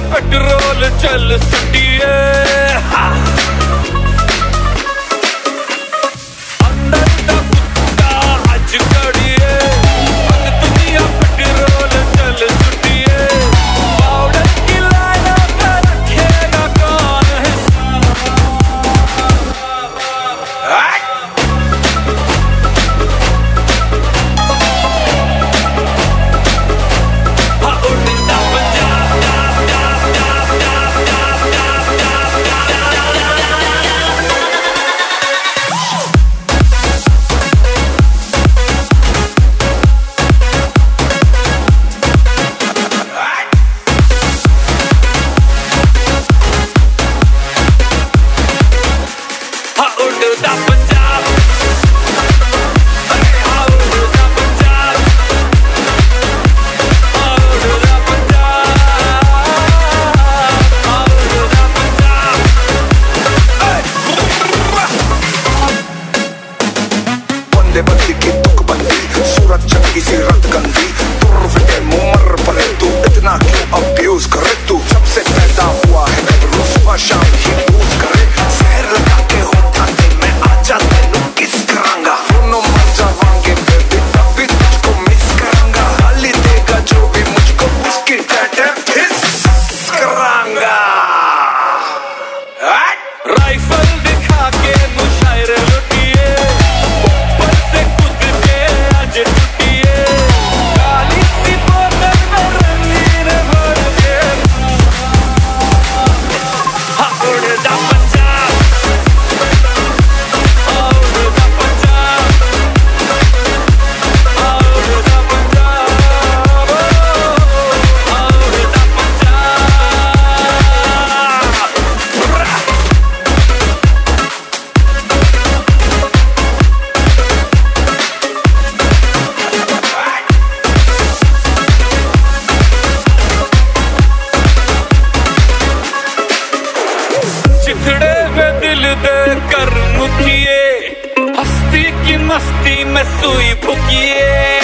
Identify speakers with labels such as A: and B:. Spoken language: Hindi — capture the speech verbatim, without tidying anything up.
A: पेट्रोल चल सुटिए अंदर दा कुत्ता अज कड़िए अंग दुनिया पेट्रोल चल सुटिए पाउडर की लाइनों पे रखेगा कौन हिसाब
B: बंदी की तुक बंदी सूरत चंगी सी रत गंदी तुर फिटे मुमर पले तू इतना क्यों अब्यूज करे तू जब से पैदा हुआ है गबरू सुबह शाम ही यूज करे शहर लगा के होता दे मैं आजा तेनू किस करांगा दोनों मर जावांगे बेबी तभी तुझको मिस करांगा गाली देगा जो भी मुझको उसकी टैटर हिस करांगा
A: राइफल दिखा के मुशायरे लुटिए चिथड़े पे दिल दे कर मुखिए हस्ती की मस्ती में सुई फुकिए।